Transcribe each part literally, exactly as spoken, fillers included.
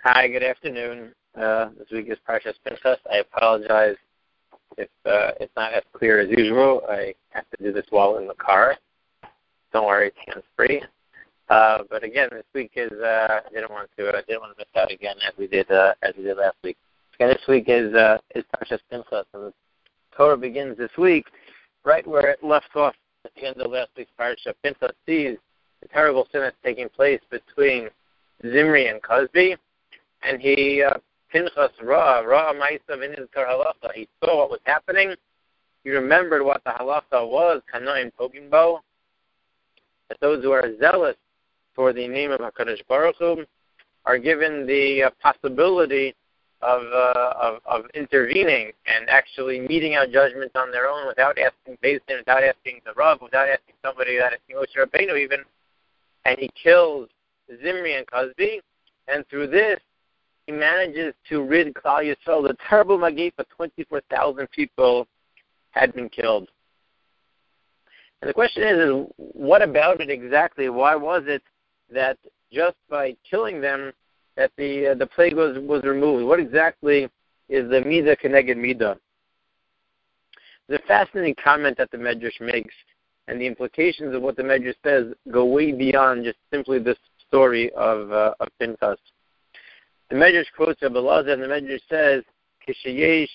Hi, good afternoon. Uh, this week is Parshas Pinchas. I apologize if uh, it's not as clear as usual. I have to do this while in the car. Don't worry, it's hands-free. Uh, but again, this week is uh, I didn't want to I didn't want to miss out again as we did uh, as we did last week. Again, this week is uh, is Parshas Pinchas, and the Torah begins this week right where it left off at the end of last week's Parsha. Pinchas sees the terrible sin that's taking place between Zimri and Cosby. And he, uh, Pinchas Ra, Ra Ma'isa V'Nizkar Halacha. He saw what was happening. He remembered what the halacha was, Kanoim Pogimbo, that those who are zealous for the name of HaKadosh Baruch Hu are given the uh, possibility of, uh, of of intervening and actually meeting out judgments on their own without asking Beis Din, without asking the Rav, without asking somebody, without asking Moshe Rabbeinu even. And he kills Zimri and Cosby, and through this, he manages to rid Klal Yisrael. The terrible Magifa, twenty-four thousand people had been killed. And the question is, is, what about it exactly? Why was it that just by killing them, that the uh, the plague was, was removed? What exactly is the Midah Keneged Midah? There's a fascinating comment that the Medrash makes, and the implications of what the Medrash says go way beyond just simply this story of, uh, of Pinchas. The Medrash quotes Rabbi Elazar, and the Medrash says, "Kishayesh,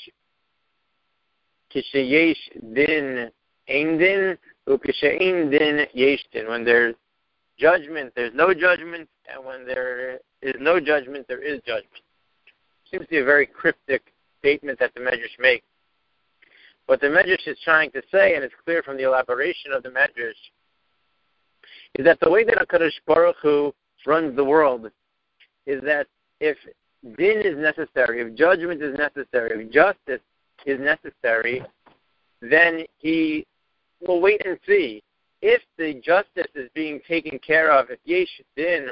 kishayesh din ein din, ukishayin din yesh din." When there's judgment, there's no judgment, and when there is no judgment, there is judgment. Seems to be a very cryptic statement that the Medrash makes. What the Medrash is trying to say, and it's clear from the elaboration of the Medrash, is that the way that HaKadosh Baruch Hu runs the world is that if din is necessary, if judgment is necessary, if justice is necessary, then he will wait and see. If the justice is being taken care of, if yesh din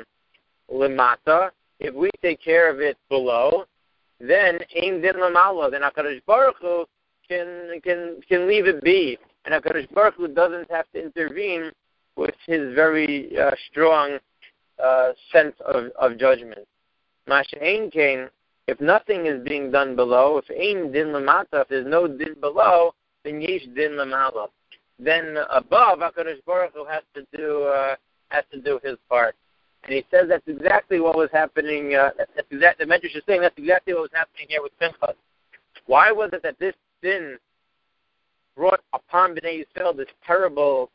lemata, if we take care of it below, then ein din lamala, then HaKadosh Baruch Hu can, can, can leave it be. And HaKadosh Baruch Hu doesn't have to intervene with his very uh, strong uh, sense of, of judgment. Masha ein kain, if nothing is being done below, if ein din lamata, if there's no din below, then yesh din lamala. Then above, HaKadosh Baruch Hu has to do uh, has to do his part. And he says that's exactly what was happening. Uh, that's exactly the Medrash is saying that's exactly what was happening here with Pinchas. Why was it that this sin brought upon Bnei Yisrael this terrible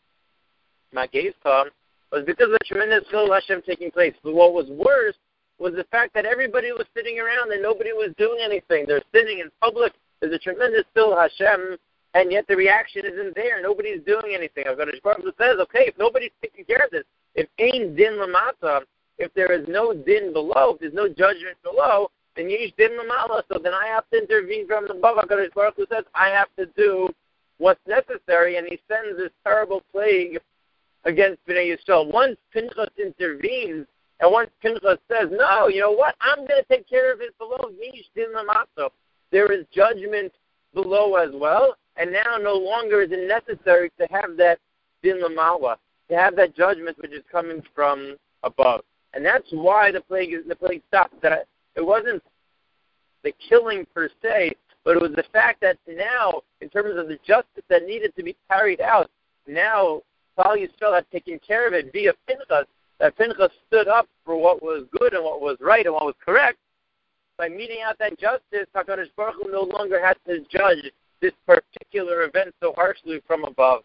Magesa? Was because of the tremendous Chil Hashem taking place. But what was worse was the fact that everybody was sitting around and nobody was doing anything. They're sitting in public. There's a tremendous Chil Hashem, and yet the reaction isn't there. Nobody's doing anything. HaKadosh Baruch Hu says, okay, if nobody's taking care of this, if ein din lamata, if there is no din below, if there's no judgment below, then yesh din lamala. So then I have to intervene from above. HaKadosh Baruch Hu says, I have to do what's necessary, and he sends this terrible plague against Bnei Yisrael. Once Pinchas intervenes, and once Pinchas says, no, you know what, I'm going to take care of it below, yesh din lamata, there is judgment below as well, and now no longer is it necessary to have that din lamala, to have that judgment which is coming from above. And that's why the plague the plague stopped. That it wasn't the killing per se, but it was the fact that now, in terms of the justice that needed to be carried out, now Klal Yisrael had taken care of it via Pinchas, that Pinchas stood up for what was good and what was right and what was correct. By meeting out that justice, HaKadosh Baruch Hu no longer has to judge this particular event so harshly from above.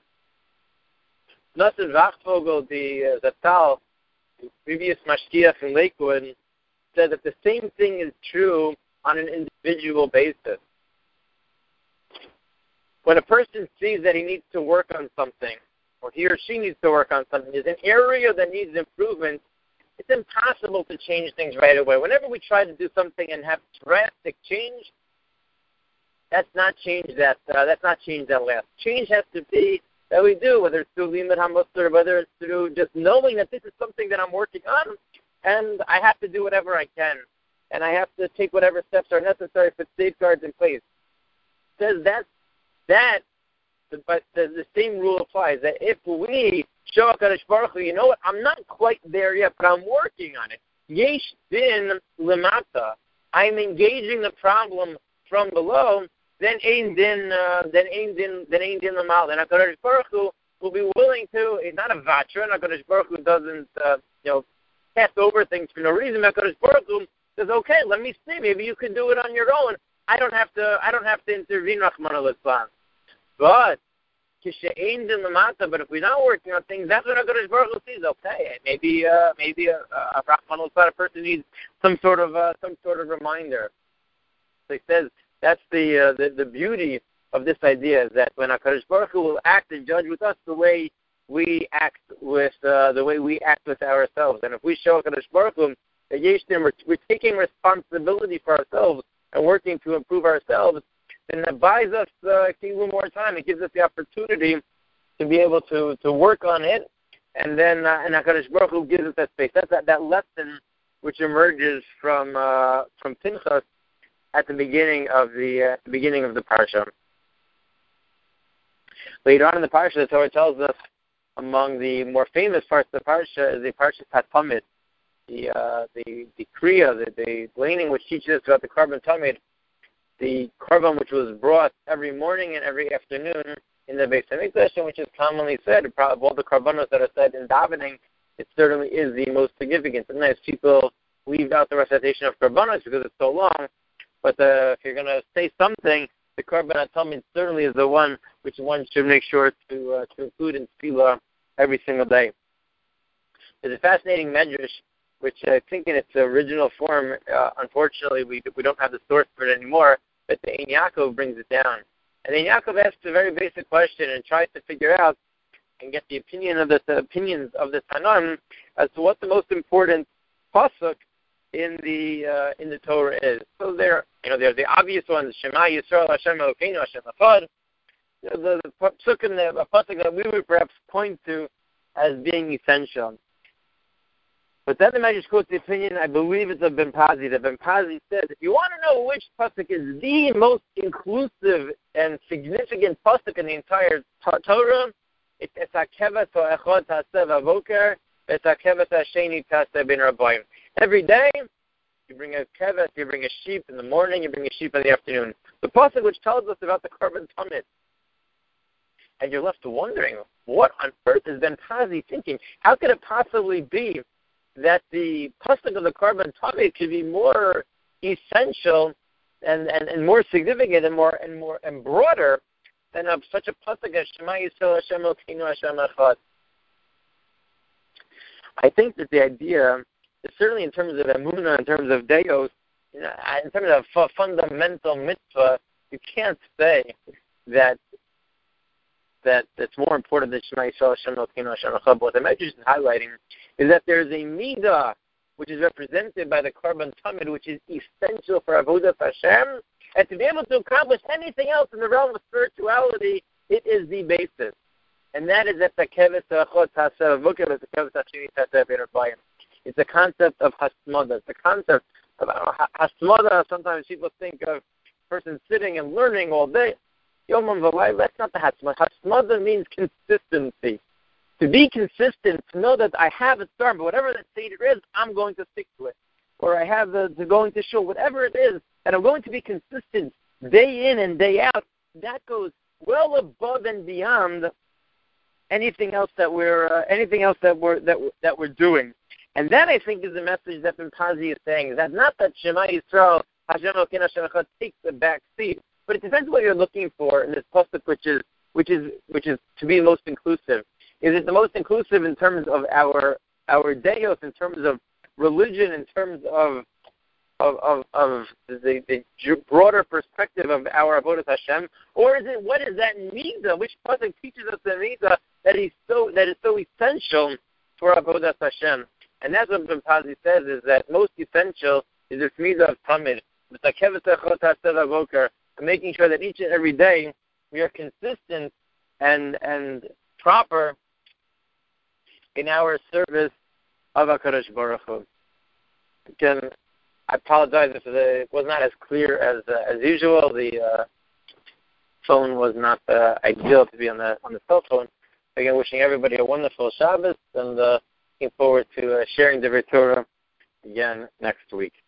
Nosson Wachvogel, the uh, Zatal, the previous Mashgiach in Lakewood, said that the same thing is true on an individual basis. When a person sees that he needs to work on something, or he or she needs to work on something, there's an area that needs improvement, it's impossible to change things right away. Whenever we try to do something and have drastic change, that's not change that uh, that's not change that lasts. Change has to be that we do, whether it's through limud hamusar, whether it's through just knowing that this is something that I'm working on, and I have to do whatever I can, and I have to take whatever steps are necessary to put safeguards in place. It says that that, but the, the same rule applies, that if we show HaKadosh Baruch Hu, you know what, I'm not quite there yet, but I'm working on it. yesh din lemata, I'm engaging the problem from below, then ein din, uh, then ein din, then ein din lemala. Then HaKadosh Baruch Hu will be willing to. It's not a vatra. HaKadosh Baruch Hu doesn't, uh, you know, pass over things for no reason. HaKadosh Baruch Hu says, okay, let me see. Maybe you can do it on your own. I don't have to. I don't have to intervene, Rachmana litzlan. But kishein din lemata. But if we're not working on things, that's what HaKadosh Baruch Hu sees. Okay, maybe, uh, maybe a, a Rachmana litzlan person needs some sort of, uh, some sort of reminder. So he says that's the, uh, the the beauty of this idea, is that when HaKadosh Baruch Hu will act and judge with us the way we act with uh, the way we act with ourselves, and if we show HaKadosh Baruch Hu that yeshtim, we're, we're taking responsibility for ourselves and working to improve ourselves, then that buys us uh, a little more time. It gives us the opportunity to be able to, to work on it, and then uh, and HaKadosh Baruch Hu gives us that space. That's that, that lesson which emerges from uh, from Pinchas at the beginning of the uh, the beginning of the parsha. Later on in the parsha, the Torah tells us among the more famous parts of the parsha is the parsha Tamid, the uh, the the kriya, the, the gleaning which teaches us about the korban tamid, the korban which was brought every morning and every afternoon in the Beis Hamikdash, and which is commonly said of all the korbanos that are said in davening, it certainly is the most significant. Sometimes people leave out the recitation of korbanos because it's so long, but uh, if you're going to say something, the korban tamid certainly is the one which one should make sure to uh, to include in tefillah every single day. There's a fascinating medrash, which I think in its original form, uh, unfortunately, we we don't have the source for it anymore, but the Ein Yaakov brings it down. And Ein Yaakov asks a very basic question and tries to figure out and get the opinion of the, the opinions of the Tanam as to what the most important pasuk in the uh, in the Torah is. So there, you know, there are the obvious ones: Shema Yisrael, Hashem Elokeinu, Hashem Echad. The the, the pasuk and the pasuk that we would perhaps point to as being essential. But then the Medrash quotes the opinion, I believe it's of Ben Pazi, that Ben Pazi says, if you want to know which pasuk is the most inclusive and significant pasuk in the entire t- Torah, it's Esakevet Echad Taseh Vavoker, Esakevet Hasheni Taseh Ben Rabbayim. Every day, you bring a kevet, you bring a sheep in the morning, you bring a sheep in the afternoon. The pasuk which tells us about the korban tamid. And you're left wondering, what on earth is Ben Pazi thinking? How could it possibly be that the pasuk of the korban tamid could be more essential and, and, and more significant and more and more and broader than of such a pasuk as Shema Yisrael Hashem Elokeinu Hashem Echad? I think that the idea is certainly in terms of emunah, in terms of deos, you know, in terms of f- fundamental mitzvah, you can't say that that it's more important than Shema Yisrael Hashem Elokeinu Hashem Echad. What the Medrash is highlighting is that there is a midah which is represented by the korban tamid, which is essential for avodas Hashem, and to be able to accomplish anything else in the realm of spirituality, it is the basis, and that is that the keves echad taseh v'voker is the keves hasheni taseh v'rabbayim. It's the concept of hasmada. It's the concept of uh, hasmada. Sometimes people think of a person sitting and learning all day. Yomam v'lay, that's not the hasmada. Hasmada means consistency. To be consistent, to know that I have a star, but whatever that seder is, I'm going to stick to it. Or I have the, the going to show, whatever it is, and I'm going to be consistent day in and day out. That goes well above and beyond anything else that we're uh, anything else that we're that that we're doing. And that, I think, is the message that Ben Pazi is saying. That not that Shema Yisrael Hashem Elokeinu Hashem Echad takes the back seat, but it depends what you're looking for in this pasuk, which is which is which is to be most inclusive. Is it the most inclusive in terms of our our deos, in terms of religion, in terms of of of, of the, the broader perspective of our avodas Hashem, or is it what is that midah? Which pasuk teaches us the midah that is so that is so essential for avodas Hashem? And that's what Ben Pazi says, is that most essential is this midah of tamid, and making sure that each and every day we are consistent and and proper in our service of HaKadosh Baruch Hu. Again, I apologize if it was not as clear as uh, as usual. The uh, phone was not uh, ideal to be on the on the cell phone. Again, wishing everybody a wonderful Shabbos, and uh, looking forward to uh, sharing the Torah again next week.